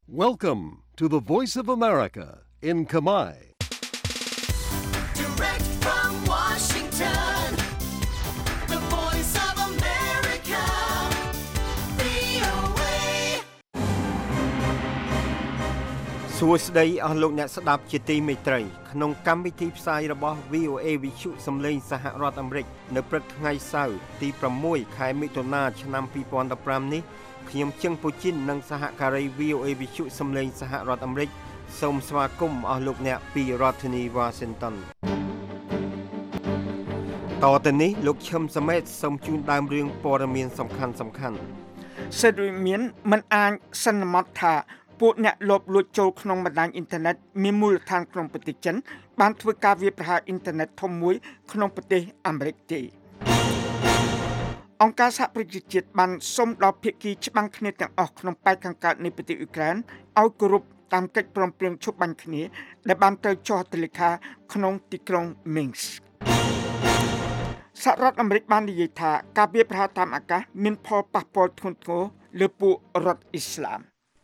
Welcome to the Voice of America in Khmer. Direct from Washington, the Voice of America, VOA. សួស្តីអស់លោកអ្នកស្ដាប់ជាទីមេត្រីក្នុងកម្មវិធីផ្សាយរបស់ VOA វិទ្យុសំឡេងសហរដ្ឋអាមេរិកនៅព្រឹកថ្ងៃសៅរ៍ទី6ខែមិថុនាឆ្នាំ2015នេះខ្ញុំជឹងពូជីននិងសហការី VOA វិទ្យុសំឡេងសហរដ្ឋអាមេរិកសូមស្វាគមន៍អស់លោកអ្នកពីរដ្ឋធានី Washington តទៅនេះលោកឈឹមសមេតសូមជូនដើមរឿងព័ត៌មានសំខាន់សិទ្ធិវិមានមិនអាចសន្មត់ថាពួកអ្នកលបលួចចូលក្នុងបណ្ដាញអ៊ីនធឺណិតមានមូលដ្ឋានក្នុងប្រទេសចិនបានធ្វើការវាយប្រហារអ៊ីនធឺណិតធំមួយក្នុងប្រទេសអាមេរិកទេអង្គការសហប្រជាជាតិបានសុំដល់ភាគីច្បាំងគ្នាទាំងអស់ក្នុងប៉ែកខាងកើតនៃប្រទេសអ៊ុយក្រែនឲ្យគោរពតាមកិច្ចព្រមព្រៀងឈប់បាញ់គ្នាដែលបានត្រូវចុះហត្ថលេខាក្នុងទីក្រុង Minsk សហរដ្ឋអាមេរិកបាននិយាយថាការវាយប្រហារតាមអាកាសមានផលប៉ះពាល់ធ្ងន់ធ្ងរលើពួករដ្ឋអ៊ីស្លាម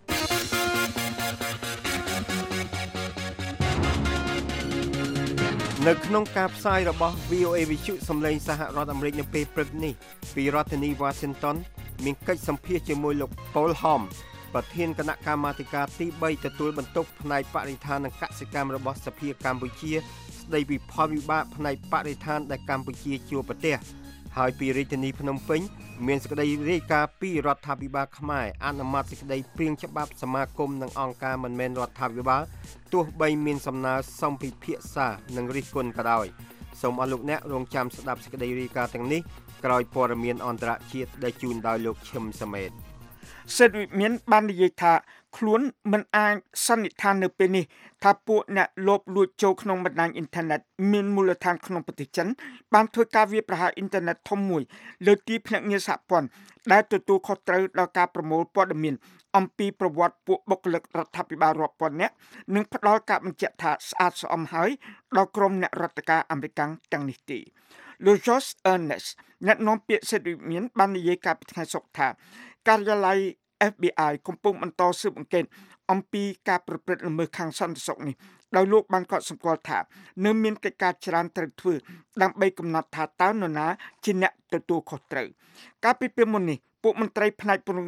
នៅក្នុងការផ្សាយរបស់ VOA វិទ្យុសំឡេងសហរដ្ឋអាមេរិកនៅពេលព្រឹកនេះពីរដ្ឋធានី Washington មានកិច្ចសម្ភាសជាមួយលោក Paul Hom ប្រធានគណៈកម្មាធិការទី3ទទួលបន្ទុកផ្នែកបរិស្ថាននិងកសិកម្មរបស់សភាកម្ពុជាស្ដីពីផលវិបាកផ្នែកបរិស្ថានដែលកម្ពុជាជួបប្រទះហើយពីរាជធានីភ្នំពេញមានសេចក្តីរាយការណ៍ពីរដ្ឋាភិបាលខ្មែរអនុម័តសេចក្តីព្រាងច្បាប់សមាគមនិងអង្គការមិនមែនរដ្ឋាភិបាលទោះបីមានសំណើសុំពិភាក្សានិងរិះគន់ក៏ដោយសូមអស់លោកអ្នករងចាំស្ដាប់សេចក្តីរាយការណ៍ទាំងនេះក្រោយព័ត៌មានអន្តរជាតិដែលជូនដោយលោកឈឹមសមេតសិទ្ធិវិមានបាននិយាយថាខ្លួនមិនអាចសន្និដ្ឋាននៅពេលនេះថាពួកអ្នកលបលួចចូលក្នុងបណ្ដាញអ៊ីនធឺណិតមានមូលដ្ឋានក្នុងប្រទេសចិនបានធ្វើការវាយប្រហារអ៊ីនធឺណិតធំមួយលើទីភ្នាក់ងារសហព័ន្ធដែលទទួលខុសត្រូវដល់ការប្រមូលព័ត៌មានអំពីប្រវត្តិពួកបុគ្គលិករដ្ឋាភិបាលរាប់ពាន់នាក់និងផ្ដល់ការបញ្ជាក់ថាស្អាតស្អំហើយដល់ក្រុមអ្នករដ្ឋការអាមេរិកទាំងនេះទេលោក Josh Earnest អ្នកនាំពាក្យសិទ្ធិវិមានបាននិយាយកាលពីថ្ងៃសុក្រថាការិយាល័យ FBI កំពុងបន្តស៊ើបអង្កេតអំពីការប្រព្រឹត្តល្មើសខាងសន្តិសុខនេះដោយលោកបានកត់សម្គាល់ថានៅមានកិច្ចការច្រើនត្រូវធ្វើដើម្បីកំណត់ថាតើនរណាជាអ្នកទទួលខុសត្រូវកាលពីពេលមុននេះពួកមន្ត្រីផ្នែកពង្រឹង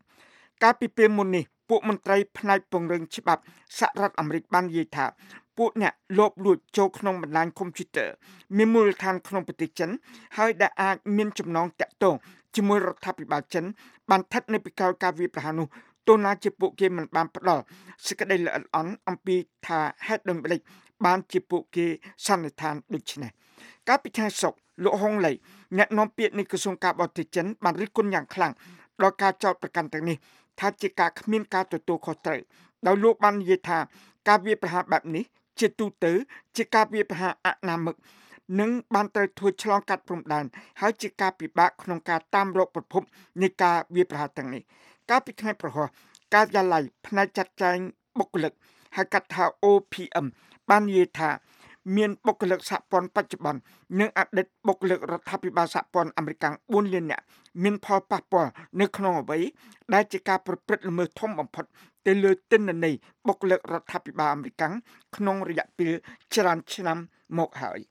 ច្បាប់សហរដ្ឋអាមេរិកបាននិយាយថាពួកអ្នកលបលួចចូលក្នុងបណ្ដាញកុំព្យូទ័រមានមូលដ្ឋានក្នុងប្រទេសចិនហើយដែលអាចមានចំណងតាក់ទងជាមួយរដ្ឋាភិបាលចិនបានស្ថិតនៅពីក្រោយការវាយប្រហារនោះទោះណាជាពួកគេមិនបានផ្ដល់សេចក្តីល្អិតល្អន់អំពីថាហេតុដូចម្តេចបានជាពួកគេសន្និដ្ឋានដូចនេះកាលពីថ្ងៃសុក្រលោកហុងលៃអ្នកនាំពាក្យនៃក្រសួងការបរទេសចិនបានរិះគន់យ៉ាងខ្លាំងដល់ការចោទប្រកាន់ទាំងនេះថាជាការគ្មានការទទួលខុសត្រូវដោយលោកបាននិយាយថាការវាយប្រហារបែបនេះជាទូទៅជាការវាយប្រហារអនាមិកនិងបានត្រូវធ្វើឆ្លងកាត់ព្រំដែនហើយជាការពិបាកក្នុងការតាមរកប្រភពនៃការវាយប្រហារទាំងនេះកាលពីថ្ងៃប្រហោះការិយាល័យផ្នែកចាត់ចែងបុគ្គលិកហៅកាត់ថា OPM បាននិយាយថាមានបុគ្គលិកសហព័ន្ធបច្ចុប្បន្ននិងអតីតបុគ្គលិករដ្ឋាភិបាលសហព័ន្ធអាមេរិក4លាននាក់មានផលប៉ះពាល់នៅក្នុងអ្វីដែលជាការប្រព្រឹត្តល្មើសធំបំផុតទៅលើទិន្នន័យបុគ្គលិករដ្ឋាភិបាលអាមេរិកក្នុងរយៈពេលច្រើនឆ្នាំមកហើយ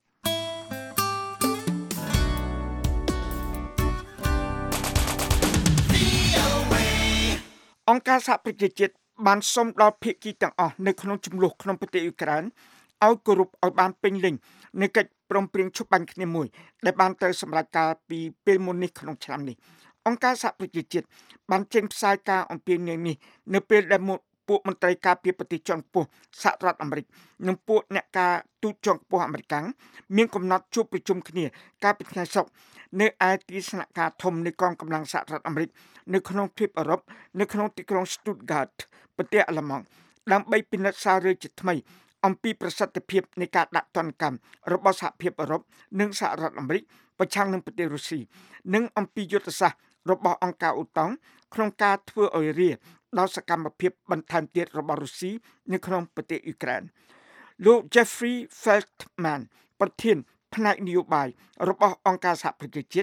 អង្គការសហប្រជាជាតិបានសុំដល់ភាគីទាំងអស់នៅក្នុងជម្លោះក្នុងប្រទេសអ៊ុយក្រែនឲ្យគោរពឲ្យបានពេញលេញនៃកិច្ចព្រមព្រៀងឈប់បាញ់គ្នាមួយដែលបានត្រូវសម្រេចកាលពីពេលមុននេះក្នុងឆ្នាំនេះអង្គការសហប្រជាជាតិបានចេញផ្សាយការអំពាវនាវនេះនៅពេលដែលពួកមន្ត្រីការពារប្រទេសជាន់ខ្ពស់សហរដ្ឋអាមេរិកនិងពួកអ្នកការទូតជាន់ខ្ពស់អាមេរិកមានកំណត់ជួបប្រជុំគ្នាកាលពីថ្ងៃសុក្រនៅឯទីស្នាក់ការធំនៃកងកម្លាំងសហរដ្ឋអាមេរិកនៅក្នុងទ្វីបអឺរ៉ុបនៅក្នុងទីក្រុង Stuttgart ប្រទេសអាល្លឺម៉ង់ដើម្បីពិនិត្យសាររើជាថ្មីអំពីប្រសិទ្ធភាពនៃការដាក់ទណ្ឌកម្មរបស់សហភាពអឺរ៉ុបនិងសហរដ្ឋអាមេរិកប្រឆាំងនឹងប្រទេសរុស្ស៊ីនិងអំពីយុទ្ធសាស្ត្ររបស់អង្គការអូតង់ក្នុងការធ្វើឲ្យរាដល់សកម្មភាពបន្ថែមទៀតរបស់រុស្ស៊ីនៅក្នុងប្រទេសអ៊ុយក្រែនលោក Jeffrey Feltman ប្រធានផ្នែកនយោបាយរបស់អង្គការសហប្រជាជាតិ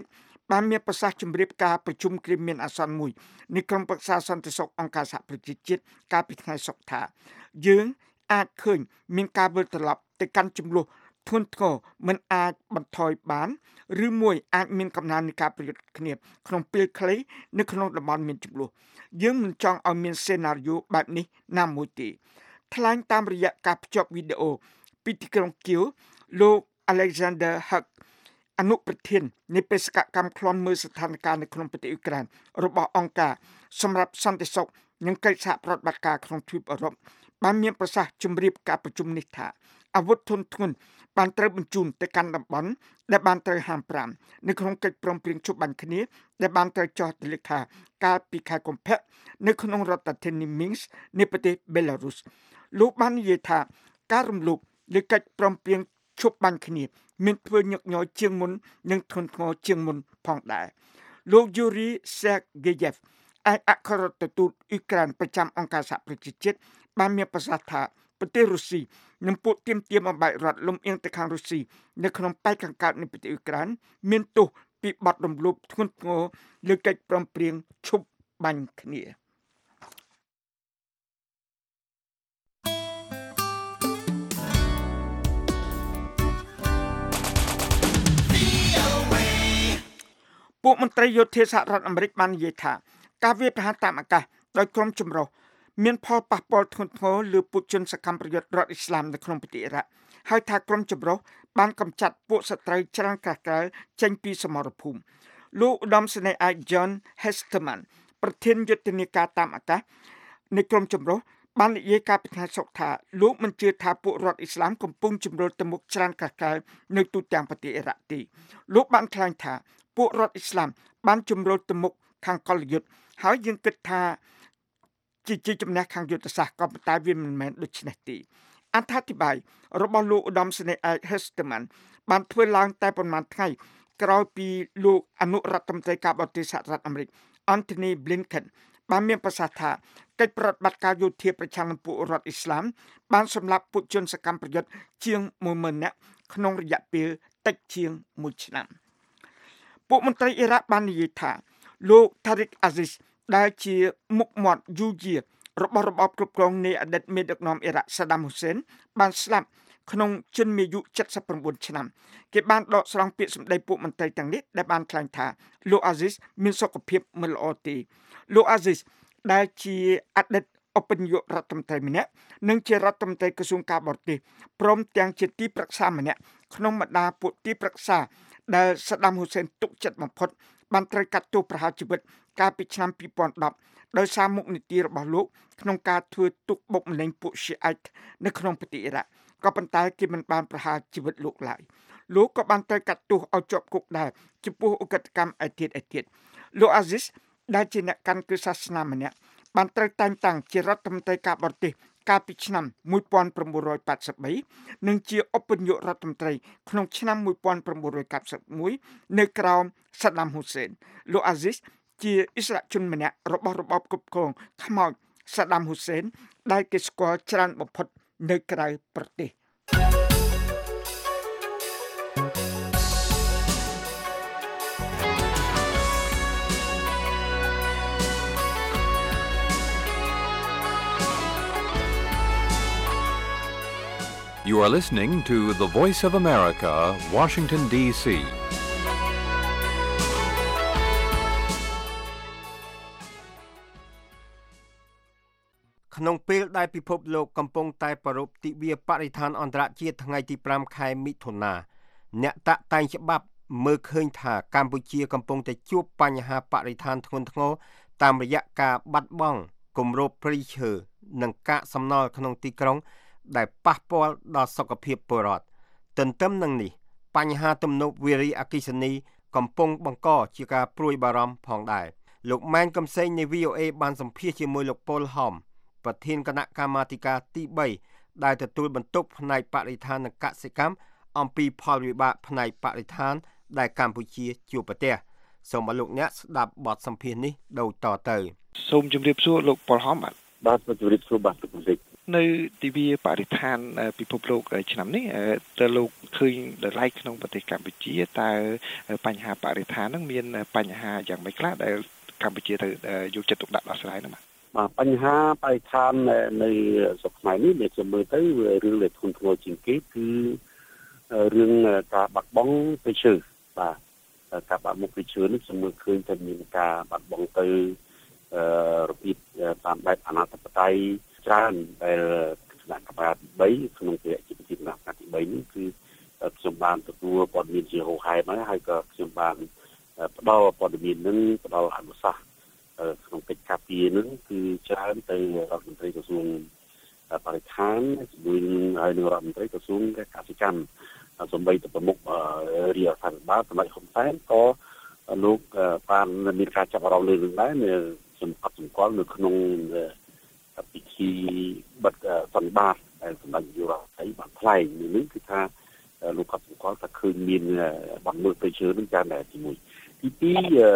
បានមានប្រសាសន៍ជម្រាបការប្រជុំគ្រាមានអាសន្នមួយនៃក្រុមប្រឹក្សាសន្តិសុខអង្គការសហប្រជាជាតិកាលពីថ្ងៃសុក្រថាយើងអាចឃើញមានការវិលត្រឡប់ទៅកាន់ចំនួនធ្ងន់ធ្ងរមិនអាចបន្ថយបានឬមួយអាចមានកំណើននៃការប្រយុទ្ធគ្នាក្នុងពេលខ្លីនៅក្នុងតំបន់មានចំនួនយើងមិនចង់ឲ្យមានសេណារីយ៉ូបែបនេះណាមួយទេថ្លែងតាមរយៈការភ្ជាប់វីដេអូពីទីក្រុងគៀវលោក Alexander Hug អនុប្រធាននៃបេសកកម្មឃ្លាំមើលស្ថានភាពនៅក្នុងប្រទេសអ៊ុយក្រែនរបស់អង្គការសម្រាប់សន្តិសុខនិងកិច្ចសហប្រតិបត្តិការក្នុងទ្វីបអឺរ៉ុបបានមានប្រសាសន៍ជម្រាបការប្រជុំនេះថាអាវុធធុនធ្ងន់បានត្រូវបញ្ជូនទៅកាន់តំបន់ដែលបានត្រូវហាម5នៅក្នុងកិច្ចព្រមព្រៀងជួបបានគ្នាដែលបានត្រូវចុះហត្ថលេខាកាលពីខែកុម្ភៈនៅក្នុងរដ្ឋធានី Minsk នៃប្រទេស Belarus លោកបាននិយាយថាការរំលោភលើកិច្ចព្រមព្រៀងជួបបានគ្នាមានធ្វើញឹកញយជាងមុននិងធ្ងន់ធ្ងរជាងមុនផងដែរលោក Yuri Sergeyev ឯកអគ្គរដ្ឋទូតអ៊ុយក្រែនប្រចាំអង្គការសហប្រជាជាតិបានមានប្រសាសន៍ថាប្រទេសរុស្ស៊ីនិងពួកទាមទារបំបែករដ្ឋលំអៀងទៅខាងរុស្ស៊ីនៅក្នុងប៉ែកខាងកើតនៃប្រទេសអ៊ុយក្រែនមានទោសពីបទរំលោភធ្ងន់ធ្ងរលើកិច្ចព្រមព្រៀងឈប់បាញ់គ្នាពួកមន្ត្រីយោធាសហរដ្ឋអាមេរិកបាននិយាយថាការវាយប្រហារតាមអាកាសដោយក្រុមចម្រុះមានផលប៉ះពាល់ធ្ងន់ធ្ងរលើពួកជនសកម្មប្រយុទ្ធរដ្ឋអ៊ីស្លាមនៅក្នុងប្រទេសអ៊ីរ៉ាក់ហើយថាក្រុមចម្រុះបានកម្ចាត់ពួកសត្រូវច្រើនកកែចេញពីសមរភូមិលោកឧត្តមសេនីយ៍ឯក John Hesterman ប្រធានយុទ្ធនាការតាមអាកាសនៃក្រុមចម្រុះបាននិយាយកាលពីថ្ងៃសុក្រថាលោកមិនជឿថាពួករដ្ឋអ៊ីស្លាមកំពុងជំរុញទៅមុខច្រើនកកែនៅទូទាំងប្រទេសអ៊ីរ៉ាក់ទេលោកបានថ្លែងថាពួករដ្ឋអ៊ីស្លាមបានជំរុញទៅមុខខាងកលយុទ្ធហើយយើងគិតថាជាចំណេះខាងយុទ្ធសាស្ត្រក៏ប៉ុន្តែវាមិនមែនដូច្នេះទេអត្ថាធិប្បាយរបស់លោកឧត្តមសេនីយ៍ឯក Hesterman បានធ្វើឡើងតែប្រមាណថ្ងៃក្រោយពីលោកអនុរដ្ឋមន្ត្រីការបរទេសសហរដ្ឋអាមេរិក Antony Blinken បានមានប្រសាសន៍ថាកិច្ចប្រតិបត្តិការយោធាប្រឆាំងនឹងពួករដ្ឋអ៊ីស្លាមបានសម្លាប់ពួកជនសកម្មប្រយុទ្ធជាង 10,000 នាក់ក្នុងរយៈពេលតិចជាង1ឆ្នាំពួកមន្ត្រីអ៊ីរ៉ាក់បាននិយាយថាលោក Tariq Aziz ដែលជាមុខមាត់យូរយាររបស់របបគ្រប់គ្រងនៃអតីតមេដឹកនាំអ៊ីរ៉ាក់ Saddam Hussein បានស្លាប់ក្នុងជន្មាយុ79ឆ្នាំគេបានដកស្រង់ពាក្យសម្ដីពួកមន្ត្រីទាំងនេះដែលបានថ្លែងថាលោក Aziz មានសុខភាពមិនល្អទេលោក Aziz ដែលជាអតីតឧបនាយករដ្ឋមន្ត្រីម្នាក់និងជារដ្ឋមន្ត្រីក្រសួងការបរទេសព្រមទាំងជាទីប្រឹក្សាម្នាក់ក្នុងបម្ដាពួកទីប្រឹក្សាដែល Saddam Hussein ទុកចិត្តបំផុតបានត្រូវកាត់ទោសប្រហារជីវិតកាលពីឆ្នាំ2010ដោយសារមុខនីតិរបស់លោកក្នុងការធ្វើទុកបុកម្នេញពួក Shiite នៅក្នុងប្រទេសអ៊ីរ៉ាក់ក៏ប៉ុន្តែគេមិនបានប្រហារជីវិតលោកឡើយលោកក៏បានត្រូវកាត់ទោសឲ្យជាប់គុកដែរចំពោះឧក្រិដ្ឋកម្មឯទៀតលោក Aziz ដែលជាអ្នកកាន់គ្រឹះសាសនាម្នាក់បានត្រូវតែងតាំងជារដ្ឋមន្ត្រីការបរទេសកាលពីឆ្នាំ1983និងជាឧបនាយករដ្ឋមន្ត្រីក្នុងឆ្នាំ1991នៅក្រោម Saddam Hussein លោក Aziz ជាអិសរាជជនម្នាក់របស់របបគ្រប់គ្រងខ្មោច Saddam Hussein ដែលគេស្គាល់ច្រើនបំផុតនៅក្រៅប្រទេស You are listening to the Voice of America, Washington, D.C. ក្នុងពេលដែលពិភពលោកកំពុងតែប្រារព្ធទិវាបរិស្ថានអន្តរជាតិថ្ងៃទី5ខែមិថុនាអ្នកតាក់តែងច្បាប់មើលឃើញថាកម្ពុជាកំពុងតែជួបបញ្ហាបរិស្ថានធ្ងន់ធ្ងរតាមរយៈការបាត់បង់គម្របព្រៃឈើនិងកាកសំណល់ក្នុងទីក្រុងដែលប៉ះពាល់ដល់សុខភាពពលរដ្ឋទន្ទឹមនឹងនេះបញ្ហាទំនប់វារីអគ្គិសនីកំពុងបង្កជាការព្រួយបារម្ភផងដែរលោកម៉ែនកំសែងនៃ VOA បានសម្ភាសជាមួយលោកប៉ុលហំប្រធានគណៈកម្មាធិការទី3ដែលទទួលបន្ទុកផ្នែកបរិស្ថាននិងកសិកម្មអំពីផលវិបាកផ្នែកបរិស្ថានដែលកម្ពុជាជួបប្រទះសូមឲ្យលោកអ្នកស្ដាប់បទសម្ភាសន៍នេះដូចតទៅសូមជម្រាបសួរលោកប៉ុលហំបាទជម្រាបសួរបាទលោកនៅទិវាបរិស្ថានពិភពលោកឆ្នាំនេះតើលោកឃើញដល់ឡែកក្នុងប្រទេសកម្ពុជាតើបញ្ហាបរិស្ថានហ្នឹងមានបញ្ហាយ៉ាងម៉េចខ្លះដែលកម្ពុជាទៅយកចិត្តទុកដាក់ដោះស្រាយហ្នឹងបាទបញ្ហាបរិស្ថាននៅស្រុកខ្មែរនេះដែលខ្ញុំមើលទៅរឿងដែលធ្ងន់ធ្ងរជាងគេគឺរឿងការបាត់បង់ព្រៃឈើបាទការបាត់បង់ព្រៃឈើនេះខ្ញុំមើលឃើញថាមានការបាត់បង់ទៅរបៀបតាមបែបអនាធិបតេយ្យច្រើនដែលគណៈកម្មការទី3ក្នុងភារកិច្ចគណៈកម្មការទី3នេះគឺខ្ញុំបានទទួលព័ត៌មានជាហោហែមកហើយក៏ខ្ញុំបានផ្ដល់ព័ត៌មាននឹងផ្ដល់អនុសាសន៍ក្នុងកិច្ចការពារនឹងគឺច្រើនទៅរដ្ឋមន្ត្រីក្រសួងបរិស្ថានជាមួយហើយនឹងរដ្ឋមន្ត្រីក្រសួងកសិកម្មសម្បីតែប្រមុខរាជរដ្ឋាភិបាលសម្ដេចហ៊ុនសែនក៏លោកបានមានការចាប់អារម្មណ៍លើរឿងដែរខ្ញុំអត់សម្គាល់នៅក្នុងពិធីបិទសន្និបាតដែលសម្ដេចនាយករដ្ឋមន្ត្រីបានថ្លែងនេះគឺថាលោកក៏សម្គាល់ថាឃើញមានបានមើលទៅជឿនឹងច្រើនដែរទី1ទី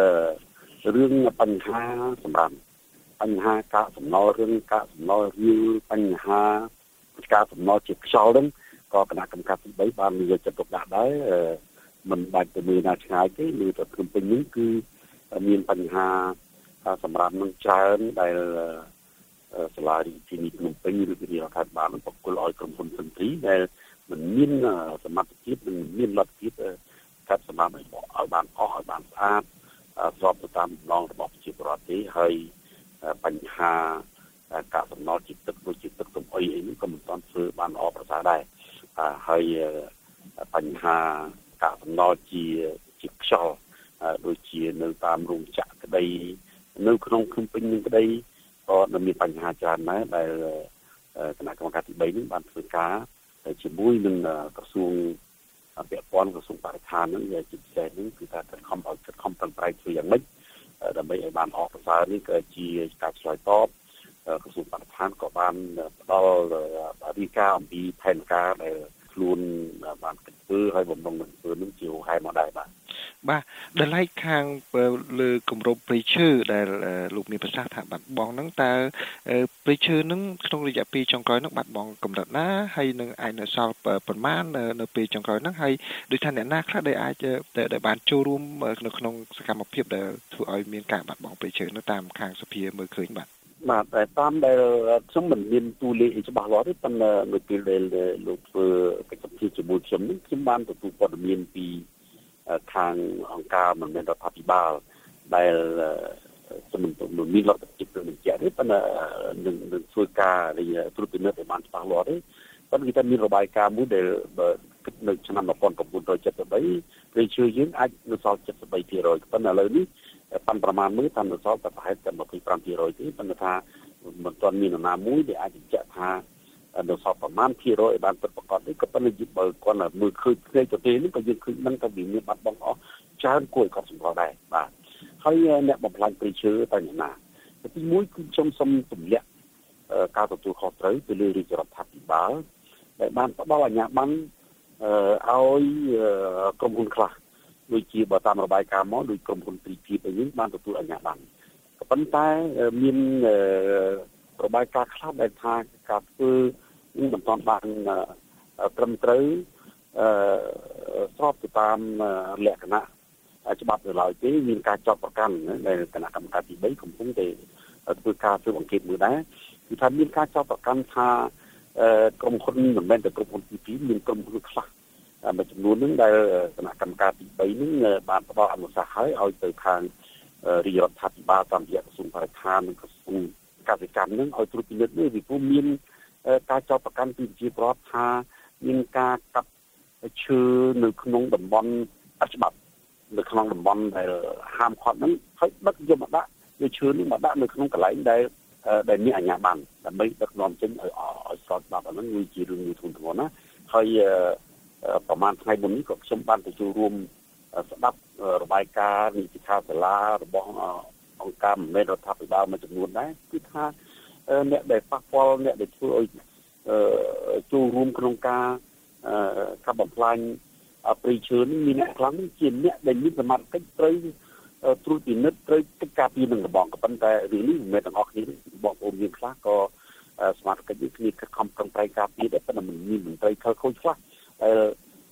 2រឿងបញ្ហាសម្រាប់បញ្ហាកាកសំណល់រឿងកាកសំណល់រឿងបញ្ហាការសំណល់ជាខ្យល់ហ្នឹងក៏គណៈកម្មការទី3បានយកចិត្តទុកដាក់ដែរមិនបាច់ទៅមើលណាឆ្ងាយទេលើទៅភ្នំពេញនេះគឺមានបញ្ហាសម្រាប់នឹងច្រើនដែលសាលារៀនទីនេះភ្នំពេញឬវិទ្យាល័យរដ្ឋាភិបាលនឹងបកគលឲ្យក្រុមហ៊ុនសន្តិដែលមិនមានសមត្ថភាពមិនមានលទ្ធភាពកាត់សម្រាប់ឲ្យបានអស់ឲ្យបានស្អាតស្របទៅតាមបំណងរបស់ប្រជាពលរដ្ឋទេហើយបញ្ហាកាកសំណល់ជាតិទឹកដូចជាទឹកសំអុយអីនេះក៏មិនទាន់ធ្វើបានល្អប្រសើរដែរហើយបញ្ហាកាកសំណល់ជាខ្យល់ដូចជានៅតាមរោងចក្រក្តីនៅក្នុងភ្នំពេញនឹងក្តីក៏មានបញ្ហាច្រើនដែរដែលគណៈកម្មការទី3នេះបានធ្វើការជាមួយនឹងក្រសួងពាក់ព័ន្ធក្រសួងបរិស្ថាននឹងជាពិសេសនេះគឺថាខំប្រឹងប្រែងធ្វើយ៉ាងម៉េចដើម្បីឲ្យបានអស់ប្រសើរនេះក៏ជាការឆ្លើយតបក្រសួងបរិស្ថានក៏បានផ្ដល់រាយការណ៍អំពីផែនការដែលខ្លួនបានគិតធ្វើឲ្យបំណងនឹងធ្វើនឹងជាហេតុមកដែរបាទដល់ឡែកខាងលើគម្របព្រៃឈើដែលលោកមានប្រសាសន៍ថាបាត់បង់ហ្នឹងតើព្រៃឈើហ្នឹងក្នុងរយៈពេលចុងក្រោយហ្នឹងបាត់បង់កម្រិតណាហើយនឹងអាចនៅសល់ប្រមាណនៅពេលចុងក្រោយហ្នឹងហើយដូចថាអ្នកណាខ្លះដែលអាចដែលបានចូលរួមនៅក្នុងសកម្មភាពដែលធ្វើឲ្យមានការបាត់បង់ព្រៃឈើនៅតាមខាងសភាមើលឃើញបាទតែតាមដែលខ្ញុំមិនមានតួលេខច្បាស់លាស់ទេប៉ុន្តែនៅពេលដែលលោកធ្វើកិច្ចសម្ភាសជាមួយខ្ញុំបានទទួលព័ត៌មានពីខាងអង្គការមិនមែនរដ្ឋាភិបាលដែលមិនមានលទ្ធភាពទៅបញ្ជាក់ទេប៉ុន្តែនឹងធ្វើការត្រួតពិនិត្យឲ្យបានច្បាស់លាស់ទេប៉ុន្តែគេថាមានរបាយការណ៍មួយដែលនៅឆ្នាំ1973ព្រៃឈើយើងអាចនៅសល់ 73% ប៉ុន្តែឥឡូវនេះប៉ាន់ប្រមាណមើលតាមនៅសល់តែប្រហែលតែ 25% ទេប៉ុន្តែថាមិនទាន់មាននរណាមួយដែលអាចបញ្ជាក់ថានៅសល់ប្រមាណភាគរយឲ្យបានពិតប្រាកដទេក៏ប៉ុន្តែបើគាត់មើលឃើញផ្នែកទៅទេនេះក៏យើងឃើញដឹងថាវាមានបាត់បង់អស់ច្រើនគួរឲ្យកត់សម្គាល់ដែរបាទហើយអ្នកបំផ្លាញព្រៃឈើតែណាទី1គឺខ្ញុំសូមទម្លាក់ការទទួលខុសត្រូវទៅលើរាជរដ្ឋាភិបាលដែលបានផ្ដល់អាជ្ញាប័ណ្ណឲ្យក្រុមហ៊ុនខ្លះដូចជាបើតាមរបាយការណ៍មកដោយក្រុមហ៊ុនទ្រីភិបអីនេះបានទទួលអាជ្ញាប័ណ្ណក៏ប៉ុន្តែមានរបាយការណ៍ខ្លះដែលថាការធ្វើនឹងមិនទាន់បានត្រឹមត្រូវស្របទៅតាមលក្ខណៈច្បាប់នៅឡើយទេមានការចោទប្រកាន់ដែលគណៈកម្មការទី3កំពុងតែធ្វើការស៊ើបអង្កេតមើលដែរគឺថាមានការចោទប្រកាន់ថាក្រុមហ៊ុនមិនមែនតែក្រុមហ៊ុនទី2មានក្រុមហ៊ុនខ្លះមួយចំនួននឹងដែលគណៈកម្មការទី3នឹងបានផ្ដល់អនុសាសន៍ឲ្យទៅខាងរាជរដ្ឋាភិបាលតាមរយៈក្រសួងបរិស្ថាននិងក្រសួងកសិកម្មនឹងឲ្យត្រួតពិនិត្យនេះពីព្រោះមានការចោទប្រកាន់ពីប្រជាពលរដ្ឋថាមានការកាប់ឈើនៅក្នុងតំបន់អច្បាប់នៅក្នុងតំបន់ដែលហាមឃាត់ហ្នឹងហើយដឹកយកមកដាក់វាឈើនេះមកដាក់នៅក្នុងកន្លែងដែលមានអាជ្ញាប័ណ្ណដើម្បីដឹកនាំចេញឲ្យស្របច្បាប់អាហ្នឹងវាជារឿងមួយធ្ងន់ធ្ងរណាហើយប្រហែលថ្ងៃមុននេះក៏ខ្ញុំបានទៅចូលរួមស្ដាប់របាយការណ៍នីតិខាសាលារបស់អង្គការមិនមែនរដ្ឋាភិបាលមួយចំនួនដែរគឺថាអ្នកដែលប៉ះពាល់អ្នកដែលធ្វើឲ្យចូលរួមក្នុងការកាប់បំផ្លាញព្រៃឈើនេះមានអ្នកខ្លាំងជាអ្នកដែលមានសមត្ថកិច្ចត្រូវត្រួតពិនិត្យត្រូវកិច្ចការពីនឹងរបស់ក៏ប៉ុន្តែរឿងនេះមិនមែនទាំងអស់គ្នាបងប្អូនមានខ្លះក៏សមត្ថកិច្ចនេះគ្នាខំប្រឹងប្រែងការពីដែរប៉ុន្តែមិនមានមន្ត្រីខលខូចខ្លះដែល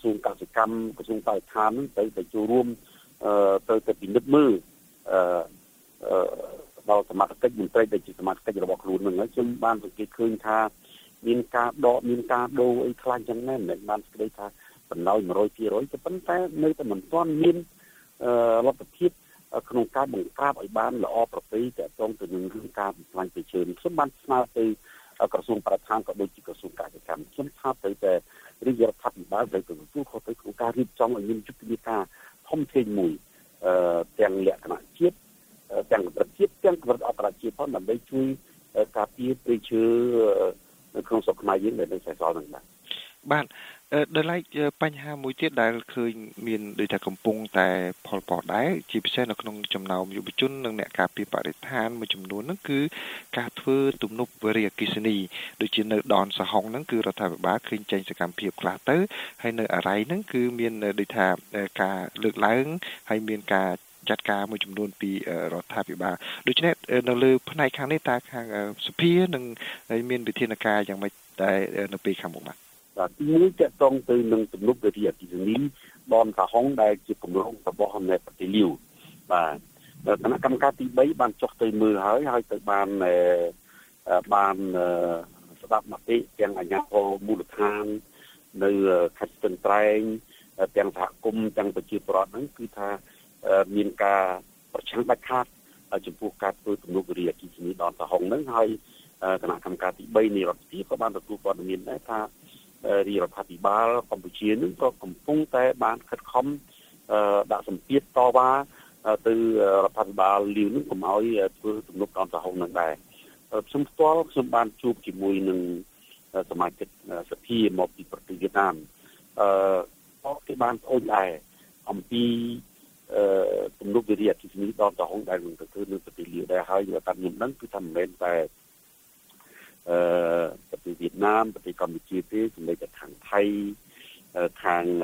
សួងកសិកម្មក្រសួងបរិស្ថានហ្នឹងទៅចូលរួមទៅពិនិត្យមើលដល់សមាជិកមន្ត្រីដែលជាសមាជិករបស់ខ្លួនហ្នឹងហើយខ្ញុំបានសង្កេតឃើញថាមានការដកមានការដូរអីខ្លាំងចឹងណាស់មិនបានស្ដីថាបណ្ដោយ 100% ប៉ុន្តែនៅតែមិនទាន់មានលទ្ធភាពក្នុងការបង្ក្រាបឲ្យបានល្អប្រពៃទាក់ទងទៅនឹងរឿងការបំផ្លាញព្រៃឈើខ្ញុំបានស្នើទៅក្រសួងបរិស្ថានក៏ដូចជាក្រសួងកសិកម្មខ្ញុំថាទៅតែរាជរដ្ឋាភិបាលត្រូវទទួលខុសត្រូវក្នុងការរៀបចំឲ្យមានយុទ្ធនាការធំធេងមួយទាំងលក្ខណៈជាតិទាំងកម្រិតជាតិទាំងកម្រិតអន្តរជាតិផងដើម្បីជួយការពារព្រៃឈើនៅក្នុងស្រុកខ្មែរយើងដែលនៅសេសសល់ហ្នឹងបាទដល់ឡែកបញ្ហាមួយទៀតដែលឃើញមានដូចថាកំពុងតែផលប៉ះដែរជាពិសេសនៅក្នុងចំណោមយុវជននិងអ្នកការពារបរិស្ថានមួយចំនួនហ្នឹងគឺការធ្វើទំនប់វារីអគ្គិសនីដូចជានៅដនសហុងហ្នឹងគឺរដ្ឋាភិបាលឃើញចេញសកម្មភាពខ្លះទៅហើយនៅអរ៉ៃហ្នឹងគឺមានដូចថាការលើកឡើងហើយមានការចាត់ការមួយចំនួនពីរដ្ឋាភិបាលដូច្នេះនៅលើផ្នែកខាងនេះតើខាងសភានឹងមានវិធានការយ៉ាងម៉េចតែនៅពេលខាងមុខបាទទីមួយតកតងទៅនឹងទំនប់វារីអគ្គិសនីបនសហុងដែលជាគម្រោងរបស់នៃប្រទេសលាវបាទគណៈកម្មការទី3បានចុះទៅមើលហើយទៅបានស្ដាប់មតិទាំងអាជ្ញាធរមូលដ្ឋាននៅខេត្តស្ទឹងត្រែងទាំងសហគមន៍ទាំងប្រជាពលរដ្ឋហ្នឹងគឺថាមានការប្រឆាំងដាច់ខាតចំពោះការធ្វើទំនប់វារីអគ្គិសនីដនសហុងហ្នឹងហើយគណៈកម្មការទី3នៃរដ្ឋាភិបាលក៏បានទទួលព័ត៌មានដែរថារាជរដ្ឋាភិបាលកម្ពុជានឹងក៏កំពុងតែបានខិតខំដាក់សម្ពាធតវ៉ាទៅរដ្ឋាភិបាលលាវនឹងកុំឲ្យធ្វើទំនប់ដនសហុងនឹងដែរខ្ញុំផ្ទាល់ខ្ញុំបានជួបជាមួយនឹងសមាជិកសភាមកពីប្រទេសវៀតណាមគេបានប្អូនដែរអំពីទំនប់វារីអគ្គិសនីដនសហុងដែលនឹងទៅធ្វើនៅប្រទេសលាវដែរហើយតាមខ្ញុំដឹងគឺថាមិនមែនតែប្រទេសវៀតណាមប្រទេសកម្ពុជាទេសម្រាប់តែខាងថៃខាង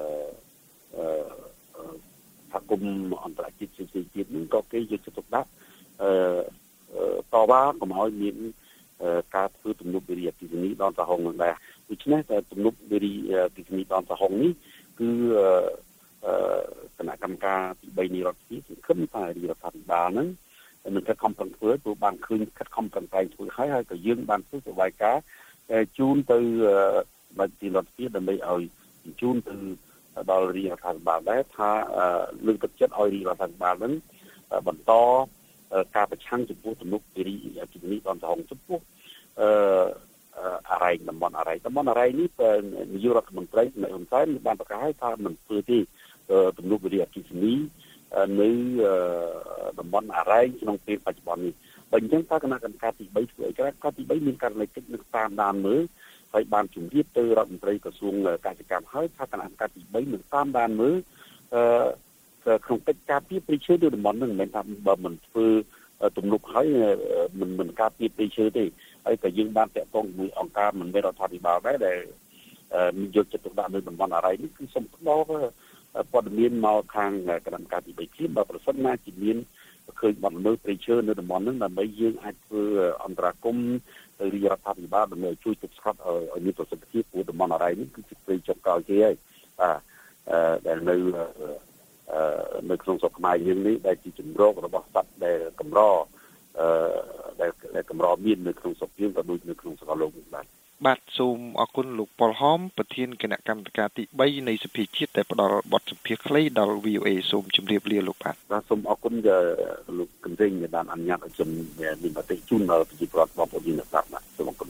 សហគមន៍អន្តរជាតិផ្សេងៗទៀតហ្នឹងក៏គេយកចិត្តទុកដាក់តវ៉ាកុំឲ្យមានការធ្វើទំនប់វារីអគ្គិសនីដនសហុងនឹងដែរដូច្នេះតែទំនប់វារីអគ្គិសនីដនសហុងនេះគឺគណៈកម្មការទី3នៃរដ្ឋាភិបាលសង្ឃឹមថារដ្ឋាភិបាលហ្នឹងនឹងខិតខំប្រឹងធ្វើព្រោះបានឃើញខិតខំប្រឹងប្រែងធ្វើហើយក៏យើងបានធ្វើសេវាការជូនទៅបាច់ទីរដ្ឋាភិបាលដើម្បីឲ្យជូនទៅដល់រាជរដ្ឋាភិបាលដែរថាលើកទឹកចិត្តឲ្យរាជរដ្ឋាភិបាលហ្នឹងបន្តការប្រឆាំងចំពោះទំនប់វារីអគ្គិសនីដនសហុងចំពោះអរ៉ៃតំបន់អរ៉ៃនេះនាយករដ្ឋមន្ត្រីនៅហ៊ុនសែនបានប្រកាសឲ្យថាមិនធ្វើទេទំនប់វារីអគ្គិសនីនៅតំបន់អរ៉ៃក្នុងពេលបច្ចុប្បន្ននេះបើអញ្ចឹងតើគណៈកម្មការទី3ធ្វើអីក្រៅក៏ទី3មានករណីកិច្ចនឹងតាមដានមើលហើយបានជំរាបទៅរដ្ឋមន្ត្រីក្រសួងកសិកម្មហើយថាគណៈកម្មការទី3នឹងតាមដានមើលក្នុងកិច្ចការពារព្រៃឈើនៅតំបន់ហ្នឹងមិនមែនថាបើមិនធ្វើទំនប់ហើយមិនការពារព្រៃឈើទេហើយក៏យើងបានតាក់ទងជាមួយអង្គការមិនមែនរដ្ឋាភិបាលដែរដែលមានយកចិត្តទុកដាក់នៅតំបន់អរ៉ៃនេះគឺសូមផ្ដល់ព័ត៌មានមកខាងគណៈកម្មការទី3ឃ្លាបើប្រសិនណាជាមានឃើញបាត់ល្មើសព្រៃឈើនៅតំបន់ហ្នឹងដើម្បីយើងអាចធ្វើអន្តរាគមន៍ទៅរាជរដ្ឋាភិបាលដើម្បីជួយទប់ស្កាត់ឲ្យមានប្រសិទ្ធភាពព្រោះតំបន់អរ៉ៃនេះគឺជាព្រៃចុងក្រោយគេហើយដែលនៅក្នុងស្រុកខ្មែរយើងនេះដែលជាជំរករបស់សត្វដែលកម្រដែលកម្រមាននៅក្នុងស្រុកយើងក៏ដូចនៅក្នុងសកលលោកនេះបាទសូមអរគុណលោកប៉ុលហមប្រធានគណៈកម្មការទី3នៃសភាជាតិដែលផ្ដល់បទសម្ភាសន៍ខ្លីដល់ VOA សូមជម្រាបលាលោកបាទសូមអរគុណលោកកន្ទិញដែលបានអនុញ្ញាតឲ្យខ្ញុំមានមតិជូនដល់ប្រជាពលរដ្ឋបងប្អូនយើងស្ដាប់បាទសូមអរគុណ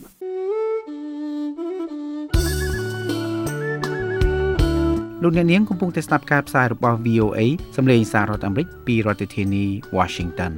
លោកអ្នកនាងកំពុងតែស្ដាប់ការផ្សាយរបស់ VOA សម្លេងសាររដ្ឋអាមេរិកពីរដ្ឋធានី Washington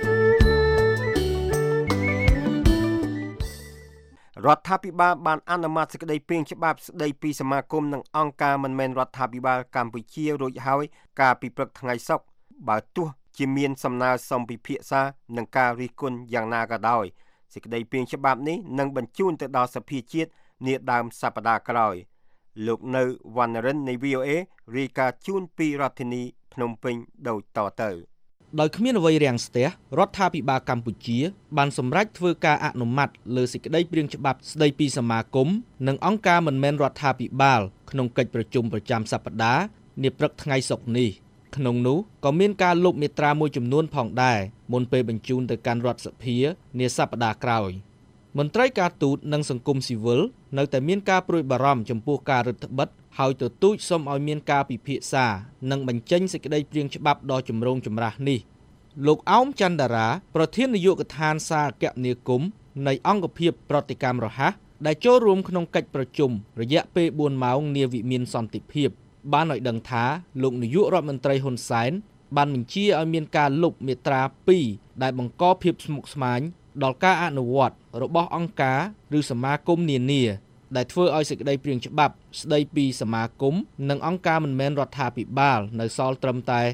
រដ្ឋាភិបាលបានអនុម័តសេចក្តីព្រាងច្បាប់ស្តីពីសមាគមនិងអង្គការមិនមែនរដ្ឋាភិបាលកម្ពុជារួចហើយកាលពីព្រឹកថ្ងៃសុក្របើទោះជាមានសំណើសុំពិភាក្សានិងការរិះគន់យ៉ាងណាក៏ដោយសេចក្តីព្រាងច្បាប់នេះនឹងបញ្ជូនទៅដល់សភាជាតិនាដើមសប្តាហ៍ក្រោយលោកនៅវណ្ណរិននៃ VOA រាយការណ៍ជូនពីរដ្ឋធានីភ្នំពេញដូចតទៅដោយគ្មានអ្វីរាំងស្ទះរដ្ឋាភិបាលកម្ពុជាបានសម្រេចធ្វើការអនុម័តលើសេចក្តីព្រាងច្បាប់ស្តីពីសមាគមនិងអង្គការមិនមែនរដ្ឋាភិបាលក្នុងកិច្ចប្រជុំប្រចាំសប្តាហ៍នាព្រឹកថ្ងៃសុក្រនេះក្នុងនោះក៏មានការលុបមាត្រាមួយចំនួនផងដែរមុនពេលបញ្ជូនទៅកាន់រដ្ឋសភានាសប្តាហ៍ក្រោយមន្ត្រីការទូតនិងសង្គមស៊ីវិលនៅតែមានការព្រួយបារម្ភចំពោះការរឹតបន្តឹងហើយទទូចសូមឲ្យមានការពិភាក្សានិងបញ្ចេញសេចក្តីព្រាងច្បាប់ដ៏ចម្រូងចម្រាសនេះលោកអោមច័ន្ទតារាប្រធាននាយកដ្ឋានសារគមនាគមន៍នៃអង្គភាពប្រតិកម្មរហ័សដែលចូលរួមក្នុងកិច្ចប្រជុំរយៈពេល4ម៉ោងនាវិមានសន្តិភាពបានឲ្យដឹងថាលោកនាយករដ្ឋមន្ត្រីហ៊ុនសែនបានបញ្ជាឲ្យមានការលុបមាត្រា2ដែលបង្កភាពស្មុគស្មាញដល់ការអនុវត្តរបស់អង្គការឬសមាគមនានាដែលធ្វើឲ្យសេចក្តីព្រាងច្បាប់ស្តីពីសមាគមនិងអង្គការមិនមែនរដ្ឋាភិបាលនៅសល់ត្រឹមតែ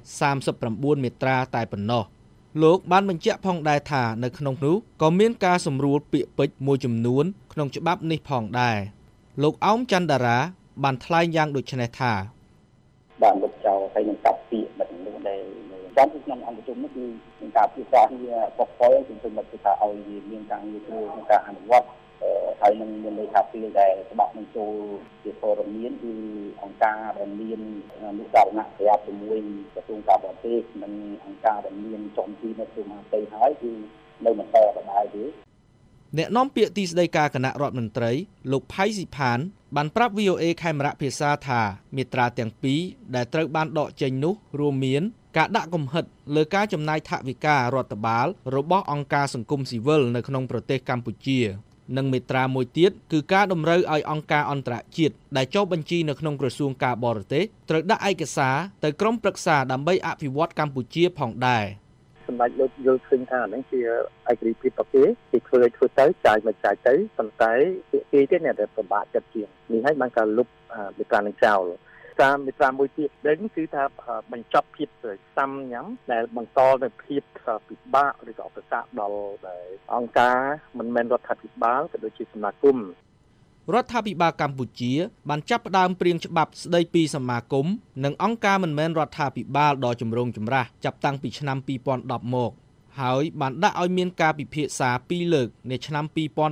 39មាត្រាតែប៉ុណ្ណោះលោកបានបញ្ជាក់ផងដែរថានៅក្នុងនោះក៏មានការសម្រួលពាក្យពេចន៍មួយចំនួនក្នុងច្បាប់នេះផងដែរលោកអោមច័ន្ទតារាបានថ្លែងយ៉ាងដូចនេះថាបានលុបចោលហើយនឹងកាត់ពាក្យមិននោះដែលតាមក្នុងអង្គជំនុំគឺមានការពិភាក្សាបកផលជំនុំគឺថាឲ្យមានការងារធ្វើក្នុងការអនុវត្តហើយនឹងមានន័យថាពេលដែលច្បាប់នឹងចូលជាព័ត៌មានគឺអង្គការដែលមាននុសារណៈប្រយោជន៍ជាមួយក្រសួងការបរទេសនិងអង្គការដែលមានចំទីនៅក្រសួងមហាផ្ទៃហើយគឺនៅបន្តដដែលទេអ្នកនាំពាក្យទីស្តីការគណៈរដ្ឋមន្ត្រីលោកផៃស៊ីផានបានប្រាប់ VOA ខេមរៈភាសាថាមាត្រាទាំងពីរដែលត្រូវបានដកចេញនោះរួមមានការដាក់កំហិតលើការចំណាយថវិការដ្ឋបាលរបស់អង្គការសង្គមស៊ីវិលនៅក្នុងប្រទេសកម្ពុជានិងមាត្រាមួយទៀតគឺការតម្រូវឲ្យអង្គការអន្តរជាតិដែលចុះបញ្ជីនៅក្នុងក្រសួងការបរទេសត្រូវដាក់ឯកសារទៅក្រុមប្រឹក្សាដើម្បីអភិវឌ្ឍកម្ពុជាផងដែរសម្រាប់លោកយល់ឃើញថាហ្នឹងជាឯករាជ្យភាពប្រទេសគេធ្វើទៅចាយមកចាយទៅប៉ុន្តែគេទេអ្នកដែលពិបាកចិត្តជាងនេះហើយបានការលុបមេត្រានឹងចោលតាមមេត្រាមួយទៀតហ្នឹងគឺថាបញ្ចប់ភាពសាំញ៉ាំដែលបន្តនៅភាពពិបាកឬក៏ប្រសាដល់អង្គការមិនមែនរដ្ឋាភិបាលក៏ដូចជាសមាគមរដ្ឋាភិបាលកម្ពុជាបានចាប់ផ្ដើមព្រៀងច្បាប់ស្តីពីសមាគមនិងអង្គការមិនមែនរដ្ឋាភិបាលដ៏ចម្រូងចម្រាសចាប់តាំងពីឆ្នាំ2010មកហើយបានដាក់ឲ្យមានការពិភាក្សា2លើកនៅឆ្នាំ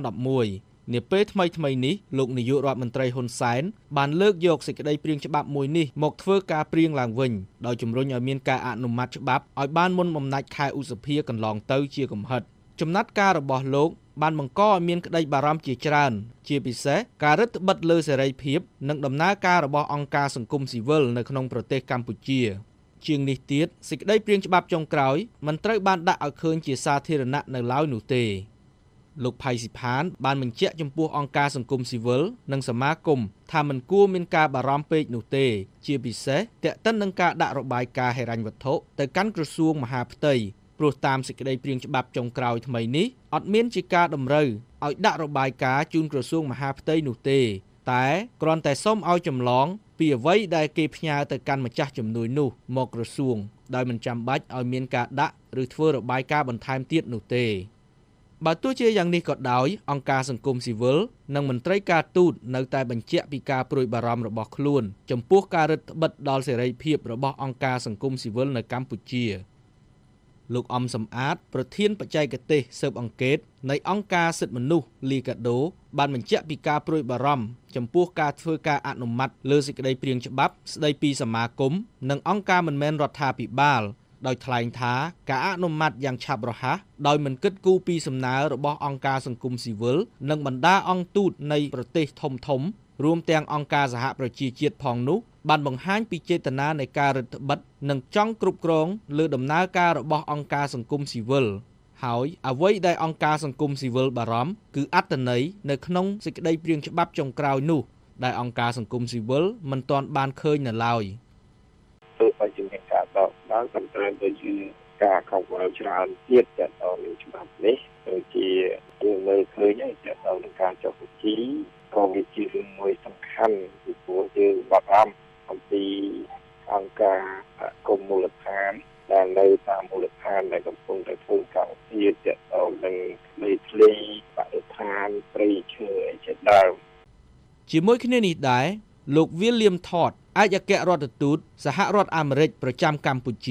2011នាពេលថ្មីនេះលោកនាយករដ្ឋមន្ត្រីហ៊ុនសែនបានលើកយកសេចក្តីព្រាងច្បាប់មួយនេះមកធ្វើការព្រាងឡើងវិញដោយជំរុញឲ្យមានការអនុម័តច្បាប់ឲ្យបានមុនបំណាច់ខែឧសភាកន្លងទៅជាកំហិតចំណាត់ការរបស់លោកបានបង្កឲ្យមានក្តីបារម្ភជាច្រើនជាពិសេសការរឹតបន្តឹងលើសេរីភាពនិងដំណើរការរបស់អង្គការសង្គមស៊ីវិលនៅក្នុងប្រទេសកម្ពុជាជាងនេះទៀតសេចក្តីព្រាងច្បាប់ចុងក្រោយមិនត្រូវបានដាក់ឲ្យឃើញជាសាធារណៈនៅឡើយនោះទេលោកផៃស៊ីផានបានបញ្ជាក់ចំពោះអង្គការសង្គមស៊ីវិលនិងសមាគមថាមិនគួរមានការបារម្ភពេកនោះទេជាពិសេសទាក់ទិននឹងការដាក់របាយការណ៍ហិរញ្ញវត្ថុទៅកាន់ក្រសួងមហាផ្ទៃព្រោះតាមសេចក្តីព្រាងច្បាប់ចុងក្រោយថ្មីនេះអត់មានជាការតម្រូវឲ្យដាក់របាយការណ៍ជូនក្រសួងមហាផ្ទៃនោះទេតែគ្រាន់តែសូមឲ្យចម្លងពីអ្វីដែលគេផ្ញើទៅកាន់ម្ចាស់ជំនួយនោះមកក្រសួងដោយមិនចាំបាច់ឲ្យមានការដាក់ឬធ្វើរបាយការណ៍បន្ថែមទៀតនោះទេបើទោះជាយ៉ាងនេះក៏ដោយអង្គការសង្គមស៊ីវិលនិងមន្ត្រីការទូតនៅតែបញ្ជាក់ពីការព្រួយបារម្ភរបស់ខ្លួនចំពោះការរឹតបន្តឹងដល់សេរីភាពរបស់អង្គការសង្គមស៊ីវិលនៅកម្ពុជាលោកអំសំអាតប្រធានបច្ចេកទេសស៊ើបអង្កេតនៃអង្គការសិទ្ធិមនុស្សលីកាដូបានបញ្ជាក់ពីការព្រួយបារម្ភចំពោះការធ្វើការអនុម័តលើសេចក្តីព្រាងច្បាប់ស្តីពីសមាគមនិងអង្គការមិនមែនរដ្ឋាភិបាលដោយថ្លែងថាការអនុម័តយ៉ាងឆាប់រហ័សដោយមិនគិតគូរពីសំណើរបស់អង្គការសង្គមស៊ីវិលនិងបណ្ដាអង្គទូតនៃប្រទេសធំរួមទាំងអង្គការសហប្រជាជាតិផងនោះបានបង្ហាញពីចេតនានៃការរឹតបន្តឹងនិងចង់គ្រប់គ្រងលើដំណើរការរបស់អង្គការសង្គមស៊ីវិលហើយអ្វីដែលអង្គការសង្គមស៊ីវិលបារម្ភគឺអត្ថន័យនៅក្នុងសេចក្តីព្រាងច្បាប់ចុងក្រោយនោះដែលអង្គការសង្គមស៊ីវិលមិនទាន់បានឃើញនៅឡើយទោះបីជាមានការដកដល់ប៉ុន្តែដូចជាការកង្វល់ច្រើនទៀតទៅនឹងច្បាប់នេះដូចជាយើងមើលឃើញហើយទៅនឹងការចុះបញ្ជីក៏វាជារឿងមួយសំខាន់ពីព្រោះយើងបារម្ភអំពីអង្គការគុំមូលដ្ឋានដែលនៅតាមមូលដ្ឋានដែលកំពុងតែធ្វើការទៀតទៅនឹងលេខលេខបរិស្ថានព្រៃឈើជាដើមជាមួយគ្នានេះដែរលោក William Todd ឯកអគ្គរដ្ឋទូតសហរដ្ឋអាមេរិកប្រចាំកម្ពុជា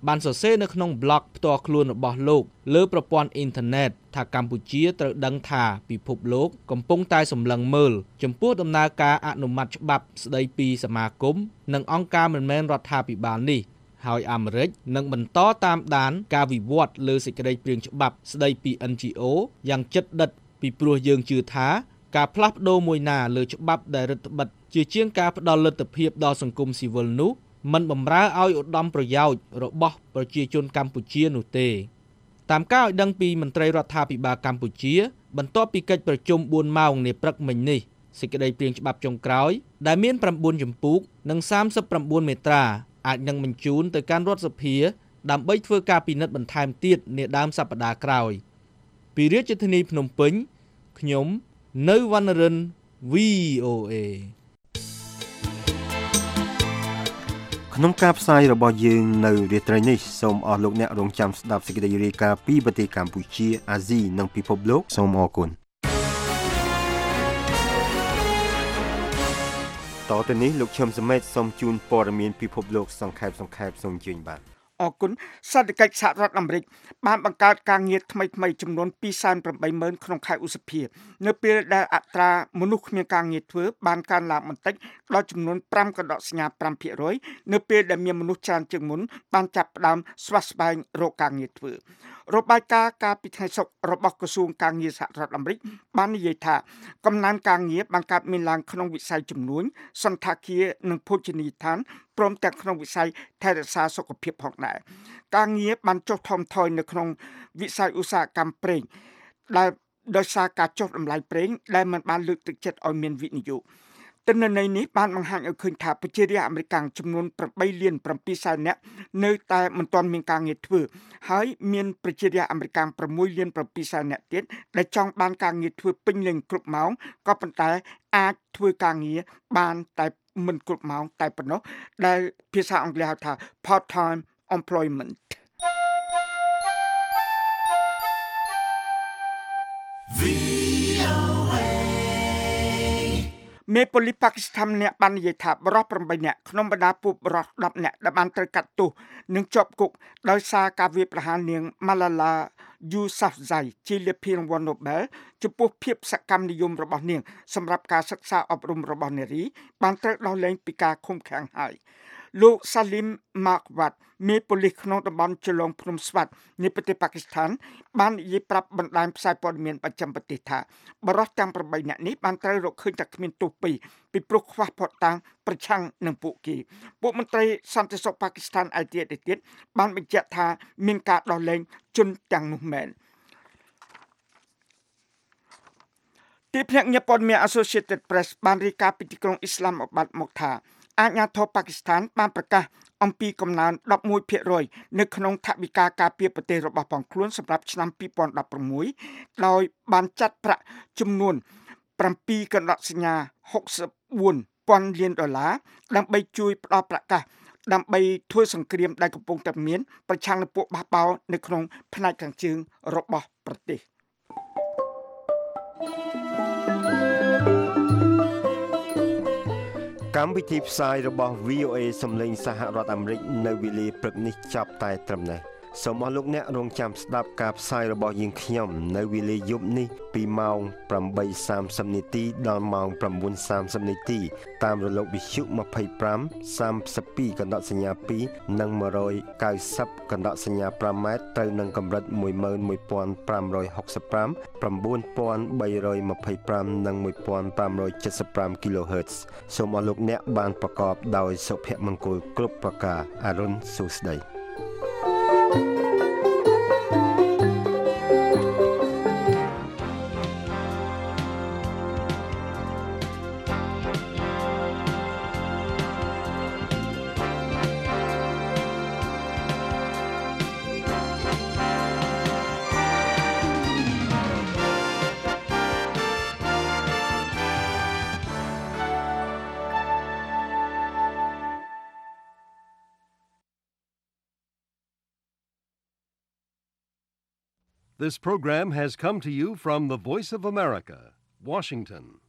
បានសរសេរនៅក្នុង blog ផ្ទាល់ខ្លួនរបស់លោកលើប្រព័ន្ធអ៊ីនធឺណិតថាកម្ពុជាត្រូវដឹងថាពិភពលោកកំពុងតែសម្លឹងមើលចំពោះដំណើរការអនុម័តច្បាប់ស្តីពីសមាគមនិងអង្គការមិនមែនរដ្ឋាភិបាលនេះហើយអាមេរិកនឹងបន្តតាមដានការវិវត្តលើសេចក្តីព្រាងច្បាប់ស្តីពី NGO យ៉ាងជិតដិតពីព្រោះយើងជឿថាការផ្លាស់ប្ដូរមួយណាលើច្បាប់ដែលរដ្ឋបិទជាជាងការផ្ដល់លទ្ធភាពដល់សង្គមស៊ីវិលនោះមិនបម្រើឲ្យឧត្តមប្រយោជន៍របស់ប្រជាជនកម្ពុជានោះទេតាមការឲ្យដឹងពីមន្ត្រីរដ្ឋាភិបាលកម្ពុជាបន្ទាប់ពីកិច្ចប្រជុំ4ម៉ោងនាព្រឹកមិញនេះសេចក្តីព្រាងច្បាប់ចុងក្រោយដែលមាន9ជំពូកនិង39មេត្រាអាចនឹងបញ្ជូនទៅកាន់រដ្ឋសភាដើម្បីធ្វើការពិនិត្យបន្ថែមទៀតនាដើមសប្តាហ៍ក្រោយពីរាជធានីភ្នំពេញខ្ញុំនៅវណ្ណរិន VOA ក្នុងការផ្សាយរបស់យើងនៅរាត្រីនេះសូមអរលោកអ្នករងចាំស្ដាប់សេចក្តីរាយការណ៍ពីប្រទេសកម្ពុជាអាស៊ីនិងពិភពលោកសូមអរគុណតទៅនេះលោកឈឹមសមេតសូមជូនព័ត៌មានពិភពលោកសង្ខេបសូមជឿនបាទអរគុណសន្តិកិច្ចសហរដ្ឋអាមេរិកបានបង្កើតការងារថ្មីចំនួន 280,000 ក្នុងខែឧសភានៅពេលដែលអត្រាមនុស្សគ្មានការងារធ្វើបានកើនឡើងបន្តិចដល់ចំនួន 5% នៅពេលដែលមានមនុស្សច្រើនជាងមុនបានចាប់ផ្ដើមស្វះស្វែងរកការងារធ្វើរបាយការណ៍ការពីថ្ងៃសុក្ររបស់ក្រសួងការងារសហរដ្ឋអាមេរិកបាននិយាយថាកំណើនការងារបានកើតមានឡើងក្នុងវិស័យជំនួញសន្តាគារនិងភោជនីយដ្ឋានព្រមទាំងក្នុងវិស័យថែរក្សាសុខភាពផងដែរការងារបានចុះថមថយនៅក្នុងវិស័យឧស្សាហកម្មប្រេងដែលដោយសារការចុះតម្លៃប្រេងដែលមិនបានលើកទឹកចិត្តឲ្យមានវិនិយោគទិន្នន័យនេះបានបង្ហាញឲ្យឃើញថាប្រជារាស្ត្រអាមេរិកចំនួន 8,700,000 នាក់នៅតែមិនទាន់មានការងារធ្វើហើយមានប្រជារាស្ត្រអាមេរិក 6,700,000 នាក់ទៀតដែលចង់បានការងារធ្វើពេញលេញគ្រប់ម៉ោងក៏ប៉ុន្តែអាចធ្វើការងារបានតែមិនគ្រប់ម៉ោងតែប៉ុណ្ណោះដែលភាសាអង់គ្លេសហៅថា part time employmentមេប៉ូលីសប៉ាគីស្ថានម្នាក់បាននិយាយថាបរិសុទ្ធ8នាក់ក្នុងបរ្ដាពួកបរិសុទ្ធ10នាក់ដែលបានត្រូវកាត់ទោសនិងជាប់គុកដោយសារការវាយប្រហារនាង Malala Yousafzai ជាលាភីរង្វាន់ Nobel ចំពោះភាពសកម្មនិយមរបស់នាងសម្រាប់ការសិក្សាអប់រំរបស់នារីបានត្រូវដោះលែងពីការឃុំឃាំងហើយលោក Salim Markwat មេប៉ូលីសក្នុងតំបន់ចលងភ្នំស្វាត់នៃប្រទេសប៉ាគីស្ថានបាននិយាយប្រាប់បណ្ដាញផ្សាយព័ត៌មានប្រចាំប្រទេសថាបរិសុទ្ធទាំង8នាក់នេះបានត្រូវរកឃើញតែគ្មានទោសពីព្រោះខ្វះភស្តុតាងប្រឆាំងនឹងពួកគេពួកមន្ត្រីសន្តិសុខប៉ាគីស្ថានឯទៀតបានបញ្ជាក់ថាមានការដោះលែងជនទាំងនោះមែនទីភ្នាក់ងារព័ត៌មាន Associated Press បានរាយការណ៍ពីទីក្រុងអ៊ីស្លាមាបាតមកថាអាជ្ញាធរប៉ាគីស្ថានបានប្រកាសអំពីកំណើន 11% នៅក្នុងថវិកាការពារប្រទេសរបស់ផងខ្លួនសម្រាប់ឆ្នាំ 2016 ដោយបានចាត់ប្រាក់ចំនួន 7 កណ្ដកសញ្ញា $64,000 លានដើម្បីជួយផ្ដល់ប្រកាសដើម្បីធ្វើសង្គ្រាមដែលកំពុងតែមានប្រឆាំងនឹងពួកបះបោរនៅក្នុងផ្នែកខាងជើងរបស់ប្រទេសកម្មវិធីផ្សាយរបស់ VOA សំឡេងសហរដ្ឋអាមេរិកនៅវេលាព្រឹកនេះចាប់តែត្រឹមនេះសូមអរលោកអ្នករងចាំស្ដាប់ការផ្សាយរបស់យើងខ្ញុំនៅវេលាយប់នេះពីម៉ោង 8:30 នាទីដល់ម៉ោង 9:30 នាទីតាមរលកវិទ្យុ 25 32 កណ្ដកសញ្ញា 2 និង 190 កណ្ដកសញ្ញា 5 ម៉ែត្រទៅនឹងកម្រិត 11565 9325 និង 1575 kHz សូមអរលោកអ្នកបានប្រកបដោយសុភមង្គលគ្រប់ប្រការអរុនសុស្ដី This program has come to you from the Voice of America, Washington.